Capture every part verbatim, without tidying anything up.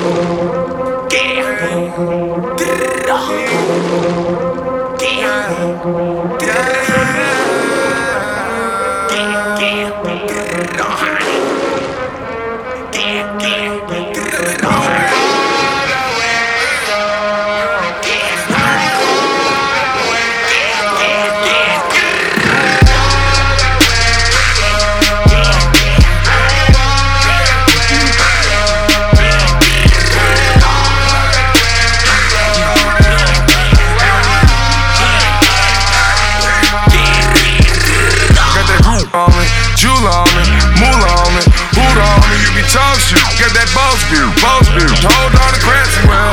Got that boss view, boss view. Hold on to crazy well.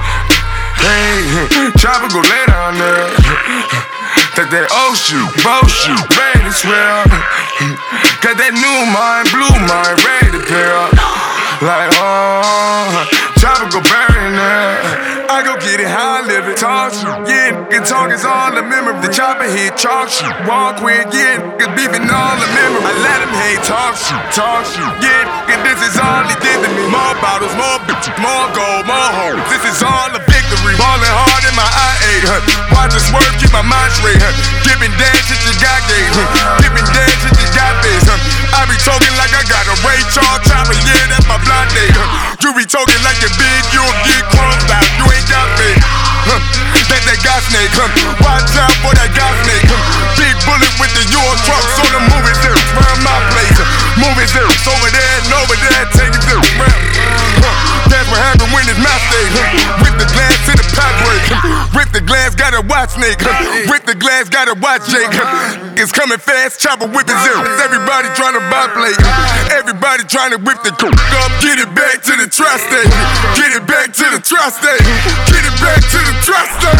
Hey, chopper go lay down there. That that old shoe, both shoe, ready to swell. Got that new mind, blue mind, ready to pair up. Like, oh, chopper go bury in there. I go get it how I live it. Talk shit, yeah, nigga talk is all the memory. The chopper hit, chalk shit. Walk with, yeah, nigga beefing all the memory. I let him hate, talk shit, talk shit. Yeah, nigga, this is all he did to me. More bottles, more bitches, more gold, more hoes. This is all a victory. Ballin' hard in my I eight, huh? Watch the swerve, keep my mind straight, huh? Giving dance shit you got gate, huh? Giving dance shit you got face, huh? I be talking like I got a Ray Charles chopper, yeah, that's my blind date, huh? You be talking like you're big, you'll get crumbed out. You ain't got faith, huh? That that got snake, huh? Watch out for that got snake, huh? Big bullet with the Euro trucks on the movie zero. Round my place, huh? Moving zeros over there and over there, taking zero. Huh? That's what happened when it's my stage, huh? Rip the glass to the pathway, huh? Rip the glass, gotta watch snake, huh? Rip the glass, gotta watch Jake, huh? It's coming fast, chopper whipping zeros. Everybody trying to buy plate, huh? Everybody trying to whip the coke up. Get it back to the tri-state, get it back to the tri-state, get it back to the tri-state.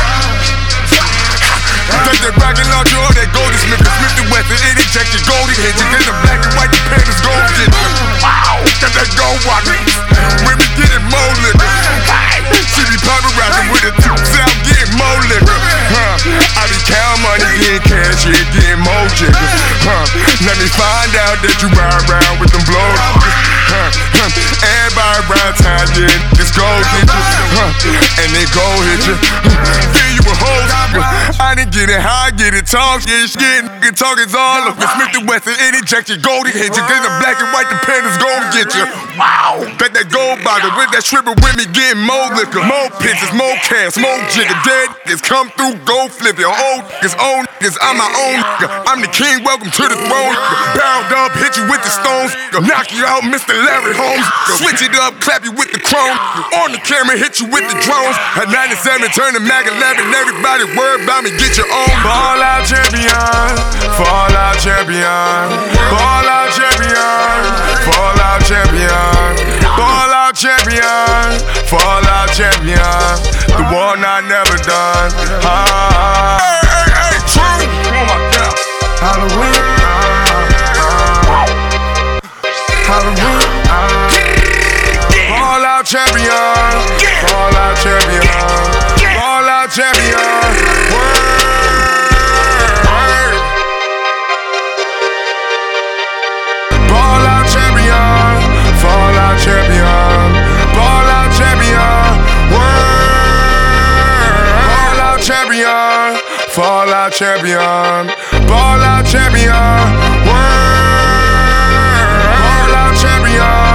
Take that rocket launcher or that Goldie Smith, Smith and Wesson, it inject your Goldie hinges. In the black and white, the panties gold get. Wow, got that gold walker. Women getting more liquor. She be paparazzi with a tube, say I'm getting more liquor. Huh? I be counting money, getting cash, yeah, getting more jiggers. Huh? Let me find out that you ride around with them blow niggas. Huh? Huh? Everybody around town, yeah, this gold get you. Huh? And they go hit you. Fill you with hoes. I didn't get it, how I get it, talk, yeah, shit, nigga, talk is all over. Smith and Wesson, it inject your Goldie hinges. Then the black and white, the panties gon' get you. Wow, got that gold bottle with that stripper with me, getting more liquor, more pictures, more cash, more jigger. Dead niggas come through, go flip your old niggas, own niggas, I'm my own nigga. I'm the king, welcome to the throne. Bound up, hit you with the stones, knock you out, Mister Larry Holmes. Switch it up, clap you with the chrome. On the camera, hit you with the drones. At ninety-seven, turn to Mag eleven, everybody word about me, get your own. Fall out champion, fall out champion, fall out champion, fall out champion, fall out champion, fall out champion. The war not never done. Ah. Hey, hey, hey, true. Oh my God. Halloween. Uh, uh, Halloween. Uh, fall out champion, fall out champion, fall out champion. Word. Champion, ball out champion, word. Ball out champion, fall out champion, ball out champion, word. Ball out champion.